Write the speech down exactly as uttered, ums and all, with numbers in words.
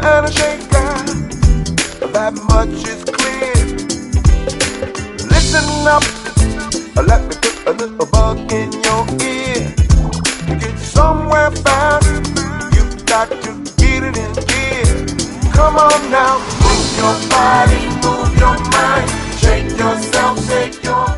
and a shaker, that much is clear. Listen up, let me put a little bug in your ear. To get somewhere fast, you've got to get it in gear. Come on now, move your body, move your mind, shake yourself, shake your